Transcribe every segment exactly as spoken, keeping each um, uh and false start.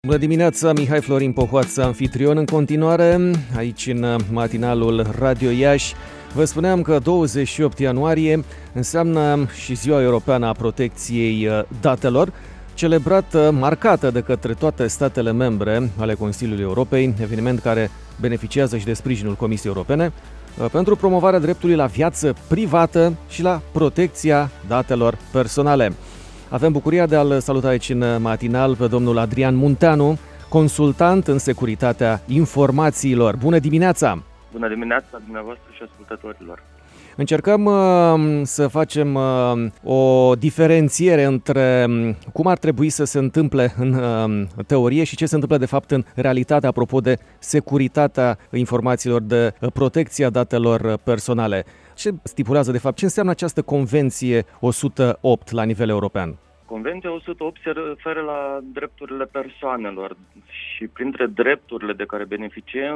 Bună dimineața, Mihai Florin Pohoață, anfitrion în continuare, aici în matinalul Radio Iași. Vă spuneam că douăzeci și opt ianuarie înseamnă și Ziua Europeană a Protecției Datelor, celebrată, marcată de către toate statele membre ale Consiliului Europei, eveniment care beneficiază și de sprijinul Comisiei Europene, pentru promovarea dreptului la viață privată și la protecția datelor personale. Avem bucuria de a-l saluta aici în matinal pe domnul Adrian Munteanu, consultant în securitatea informațiilor. Bună dimineața! Bună dimineața dumneavoastră și ascultătorilor! Încercăm uh, să facem uh, o diferențiere între cum ar trebui să se întâmple în uh, teorie și ce se întâmplă de fapt în realitate apropo de securitatea informațiilor, de protecția datelor personale. Ce stipulează de fapt, ce înseamnă această Convenție o sută opt la nivel european? Convenția o sută opt se referă la drepturile persoanelor și printre drepturile de care beneficiem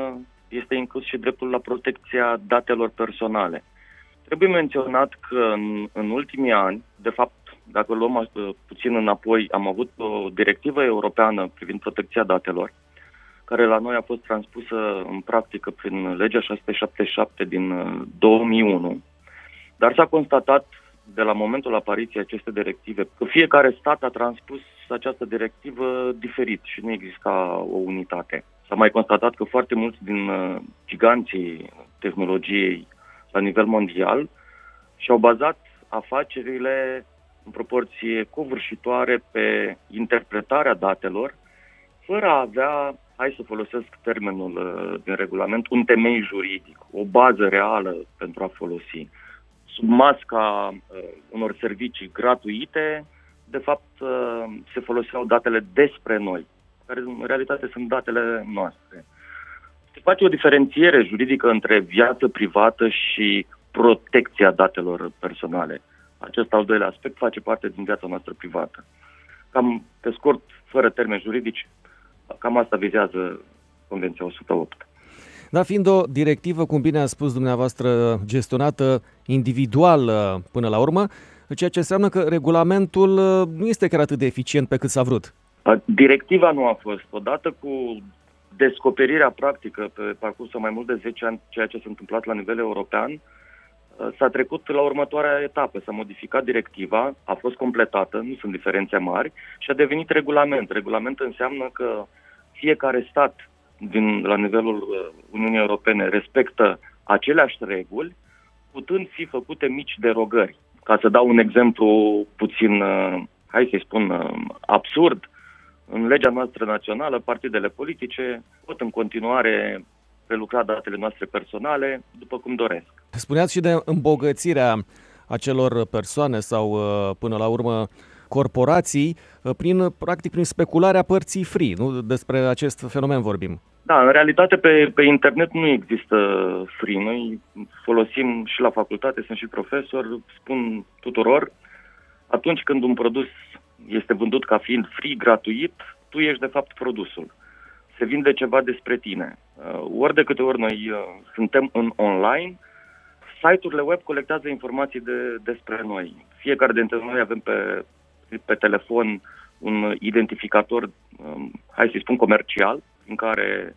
este inclus și dreptul la protecția datelor personale. Trebuie menționat că în, în ultimii ani, de fapt, dacă luăm puțin înapoi, am avut o directivă europeană privind protecția datelor, care la noi a fost transpusă în practică prin legea șase sute șaptezeci și șapte din două mii unu, dar s-a constatat de la momentul apariției acestei directive că fiecare stat a transpus această directivă diferit și nu exista o unitate. S-a mai constatat că foarte mulți din giganții tehnologiei la nivel mondial și-au bazat afacerile în proporție covârșitoare pe interpretarea datelor, fără a avea, hai să folosesc termenul din regulament, un temei juridic, o bază reală pentru a folosi. Sub masca uh, unor servicii gratuite, de fapt, uh, se foloseau datele despre noi, care în realitate sunt datele noastre. Se face o diferențiere juridică între viață privată și protecția datelor personale. Acest al doilea aspect face parte din viața noastră privată. Cam pe scurt, fără termeni juridici, cam asta vizează Convenția o sută opt. Da, fiind o directivă, cum bine a spus dumneavoastră, gestionată individual până la urmă, ceea ce înseamnă că regulamentul nu este chiar atât de eficient pe cât s-a vrut. Directiva nu a fost. Odată cu descoperirea practică pe parcursul mai mult de zece ani, ceea ce s-a întâmplat la nivel european, s-a trecut la următoarea etapă. S-a modificat directiva, a fost completată, nu sunt diferențe mari, și a devenit regulament. Regulament înseamnă că fiecare stat din, la nivelul Uniunii Europene respectă aceleași reguli, putând fi făcute mici derogări. Ca să dau un exemplu puțin, hai să-i spun, absurd, în legea noastră națională, partidele politice pot în continuare prelucra datele noastre personale după cum doresc. Spuneați și de îmbogățirea acelor persoane sau, până la urmă, corporații, prin, practic, prin specularea părții free, nu? Despre acest fenomen vorbim. Da, în realitate pe, pe internet nu există free. Noi folosim și la facultate, sunt și profesor, spun tuturor, atunci când un produs este vândut ca fiind free, gratuit, tu ești de fapt produsul. Se vinde ceva despre tine. Ori de câte ori noi suntem în online, site-urile web colectează informații de, despre noi. Fiecare dintre noi avem pe, pe telefon un identificator, hai să-i spun, comercial, în care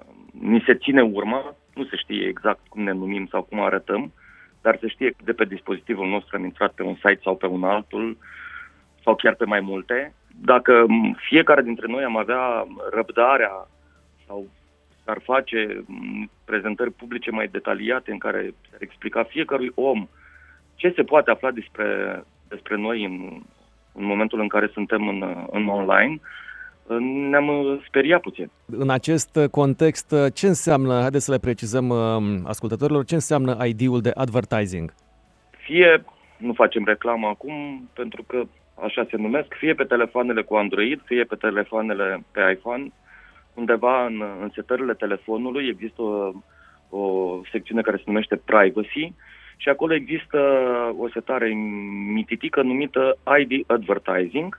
ni se ține urma, nu se știe exact cum ne numim sau cum arătăm, dar se știe că de pe dispozitivul nostru am intrat pe un site sau pe un altul, sau chiar pe mai multe. Dacă fiecare dintre noi am avea răbdarea sau ar face prezentări publice mai detaliate în care s-ar explica fiecărui om ce se poate afla despre, despre noi în, în momentul în care suntem în, în online, ne-am speriat puțin. În acest context, ce înseamnă, haideți să le precizăm ascultătorilor, ce înseamnă I D-ul de advertising? Fie, nu facem reclamă acum, pentru că așa se numesc, fie pe telefoanele cu Android, fie pe telefoanele pe iPhone, undeva în, în setările telefonului există o, o secțiune care se numește Privacy și acolo există o setare mititică numită I D Advertising,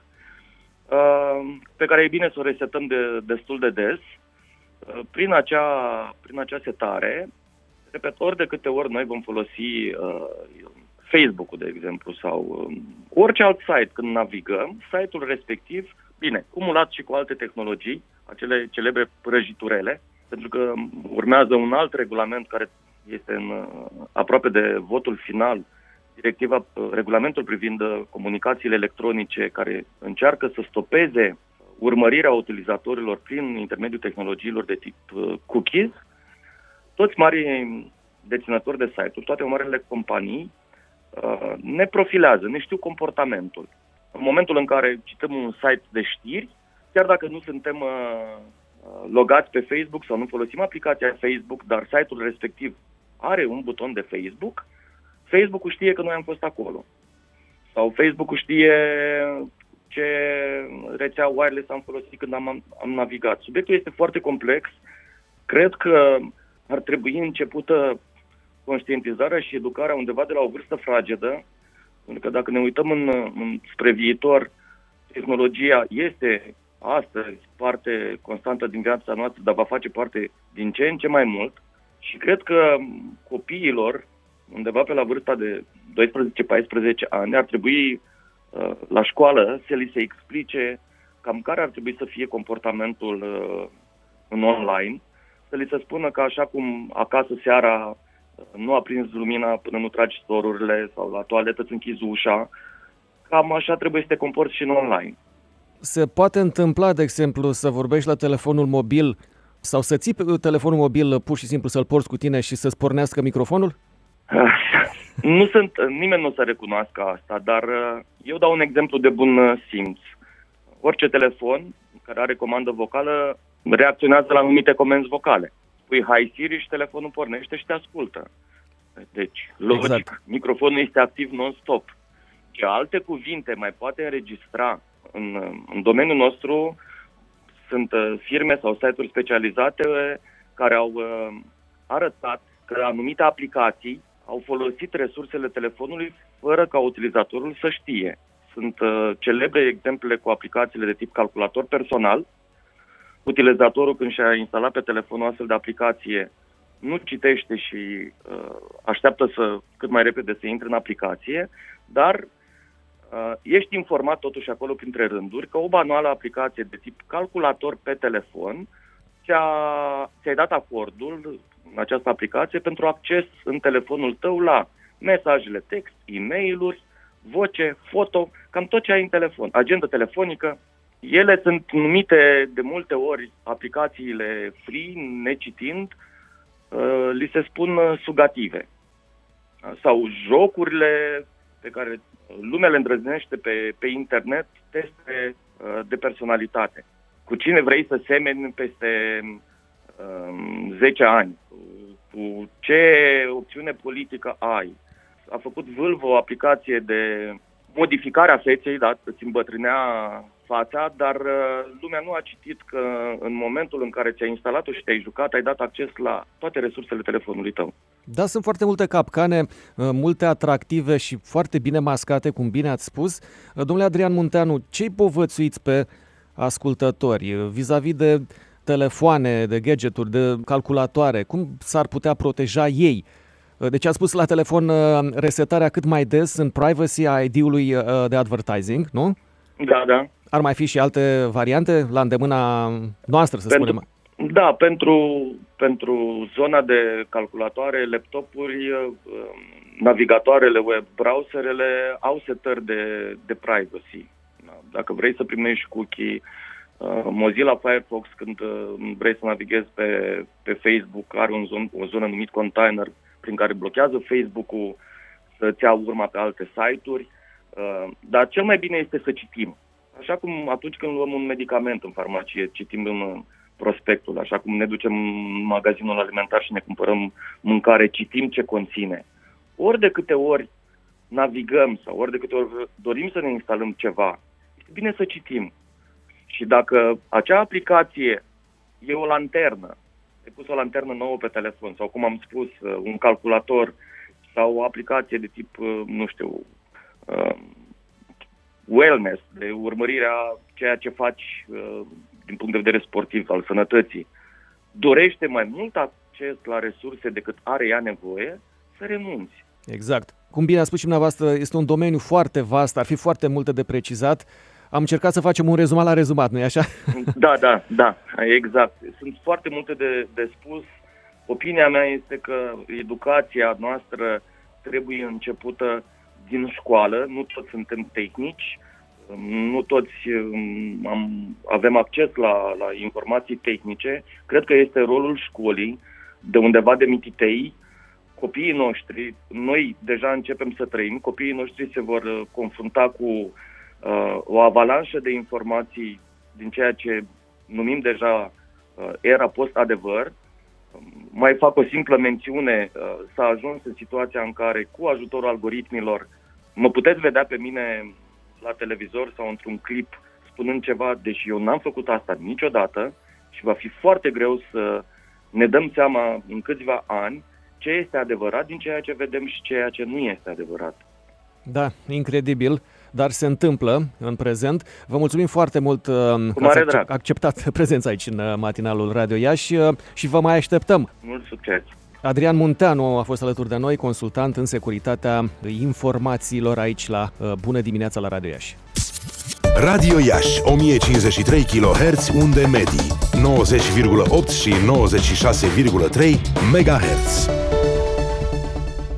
pe care e bine să o resetăm de, destul de des. Prin acea, prin acea setare, repet, ori de câte ori noi vom folosi uh, Facebook-ul, de exemplu, sau uh, orice alt site, când navigăm, site-ul respectiv Bine, cumulat și cu alte tehnologii, acele celebre prăjiturele, pentru că urmează un alt regulament care este în, aproape de votul final, directiva, regulamentul privind comunicațiile electronice, care încearcă să stopeze urmărirea utilizatorilor prin intermediul tehnologiilor de tip cookies. Toți marii deținători de site-uri, toate marile companii ne profilează, ne știu comportamentul. În momentul în care cităm un site de știri, chiar dacă nu suntem logați pe Facebook sau nu folosim aplicația Facebook, dar site-ul respectiv are un buton de Facebook, Facebook-ul știe că noi am fost acolo. Sau Facebook-ul știe ce rețea wireless am folosit când am, am navigat. Subiectul este foarte complex. Cred că ar trebui începută conștientizarea și educarea undeva de la o vârstă fragedă, pentru că dacă ne uităm în, în, spre viitor, tehnologia este astăzi parte constantă din viața noastră, dar va face parte din ce în ce mai mult. Și cred că copiilor, undeva pe la vârsta de doisprezece paisprezece ani, ar trebui uh, la școală să li se explice cam care ar trebui să fie comportamentul uh, în online, să li se spună că așa cum acasă seara uh, nu aprinzi lumina până nu tragi storurile sau la toaletă îți închizi ușa, cam așa trebuie să te comporți și în online. Se poate întâmpla, de exemplu, să vorbești la telefonul mobil sau să ții telefonul mobil pur și simplu să-l porți cu tine și să-ți pornească microfonul? Nu sunt, nimeni nu o să recunoască asta, dar eu dau un exemplu de bun simț. Orice telefon care are comandă vocală reacționează la anumite comenzi vocale. Spui Hi Siri și telefonul pornește și te ascultă. Deci, logic, exact. Microfonul este activ non-stop. Ce alte cuvinte mai poate înregistra în, în domeniul nostru sunt firme sau site-uri specializate care au uh, arătat că anumite aplicații au folosit resursele telefonului fără ca utilizatorul să știe. Sunt uh, celebre exemple cu aplicațiile de tip calculator personal. Utilizatorul, când și-a instalat pe telefonul astfel de aplicație, nu citește și uh, așteaptă să cât mai repede să intre în aplicație, dar uh, ești informat totuși acolo printre rânduri că o banală aplicație de tip calculator pe telefon ți-a, ți-ai dat acordul în această aplicație pentru acces în telefonul tău la mesajele text, e-mail-uri, voce, foto, cam tot ce ai în telefon, agenda telefonică. Ele sunt numite de multe ori aplicațiile free, necitind, uh, li se spun sugative. Sau jocurile pe care lumea le îndrăznește pe, pe internet, teste uh, de personalitate. Cu cine vrei să semeni peste uh, zece ani? Cu ce opțiune politică ai? A făcut Vâlvă o aplicație de modificare a feței, da, îți îmbătrânea fața, dar lumea nu a citit că în momentul în care ți-ai instalat-o și te-ai jucat, ai dat acces la toate resursele telefonului tău. Da, sunt foarte multe capcane, multe atractive și foarte bine mascate, cum bine ați spus. Domnule Adrian Munteanu, ce-i povățuiți pe ascultători vis-a-vis de telefoane, de gadgeturi, de calculatoare? Cum s-ar putea proteja ei? Deci ați spus la telefon resetarea cât mai des în privacy a I D-ului de advertising, nu? Da, da. Ar mai fi și alte variante la îndemâna noastră, să pentru, spunem? Da, pentru, pentru zona de calculatoare, laptopuri, navigatoarele web, browserele au setări de, de privacy. Dacă vrei să primești cookie, Mozilla Firefox, când vrei să navighezi pe, pe Facebook, are un zon, o zonă numit container prin care blochează Facebook-ul să-ți ia urma pe alte site-uri. Dar cel mai bine este să citim. Așa cum atunci când luăm un medicament în farmacie, citim în prospectul, așa cum ne ducem în magazinul alimentar și ne cumpărăm mâncare, citim ce conține. Ori de câte ori navigăm sau ori de câte ori dorim să ne instalăm ceva, este bine să citim. Și dacă acea aplicație e o lanternă, ai pus o lanternă nouă pe telefon sau, cum am spus, un calculator sau o aplicație de tip, nu știu, wellness, de urmărirea ceea ce faci din punct de vedere sportiv, al sănătății, dorește mai mult acces la resurse decât are ea nevoie, să renunți. Exact. Cum bine a spus și dumneavoastră, este un domeniu foarte vast, ar fi foarte multe de precizat. am încercat să facem un rezumat la rezumat, nu-i așa? Da, da, da, exact. Sunt foarte multe de, de spus. Opinia mea este că educația noastră trebuie începută din școală. Nu toți suntem tehnici, nu toți am, avem acces la, la informații tehnice. Cred că este rolul școlii, de undeva de mititei. Copiii noștri, noi deja începem să trăim, copiii noștri se vor confrunta cu uh, o avalanșă de informații din ceea ce numim deja uh, era post-adevăr. Mai fac o simplă mențiune, uh, s-a ajuns în situația în care, cu ajutorul algoritmilor, mă puteți vedea pe mine la televizor sau într-un clip spunând ceva, deși eu n-am făcut asta niciodată și va fi foarte greu să ne dăm seama în câțiva ani ce este adevărat din ceea ce vedem și ceea ce nu este adevărat. Da, incredibil, dar se întâmplă în prezent. Vă mulțumim foarte mult Cu că ați acceptat prezența aici în matinalul Radio Iași și vă mai așteptăm. Mult succes! Adrian Munteanu a fost alături de noi, consultant în securitatea informațiilor aici la Bună dimineața la Radio Iași. Radio Iași, o mie cincizeci și trei kilohertz, unde medii, nouăzeci virgulă opt și nouăzeci și șase virgulă trei megahertz.